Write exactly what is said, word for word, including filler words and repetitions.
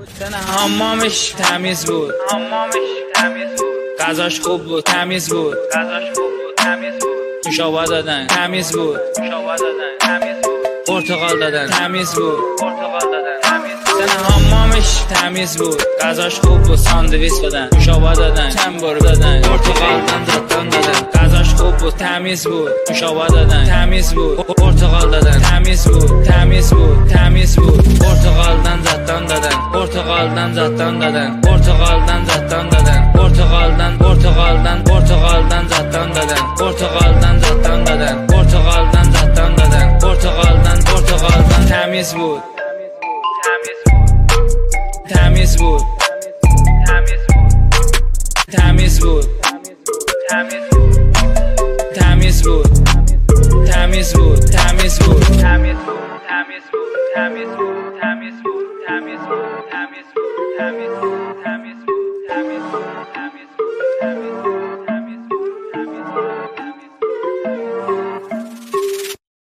تن حمامش تمیز بود، حمامش تمیز بود، غذاش خوب بود، تمیز بود، غذاش خوب بود، تمیز بود، نوشابه دادن تمیز بود، نوشابه دادن تمیز بود، پرتقال دادن تمیز بود، پرتقال دادن تمیز بود، تن حمامش تمیز بود، غذاش خوب بود، ساندویچ دادن، نوشابه دادن، چند بار دادن، پرتقال دادن دادن، غذاش خوب بود، تمیز بود، نوشابه دادن تمیز بود، پرتقال دادن تمیز بود، تمیز بود، تمیز بود، پرتقالدن زدن دادن، پرتقالدن زدن دادن، پرتقالدن زدن دادن، پرتقالدن پرتقالدن پرتقالدن زدن دادن، پرتقالدن زدن دادن، پرتقالدن زدن دادن، پرتقالدن پرتقالدن تمیز بود، تمیز بود، تمیز بود، تمیز بود، تمیز بود، تمیز تمیز بود، بود، تمیز بود، تمیز بود، تمیز بود، تمیز بود، تمیز بود، تمیز بود، تمیز بود، تمیز بود، تمیز بود.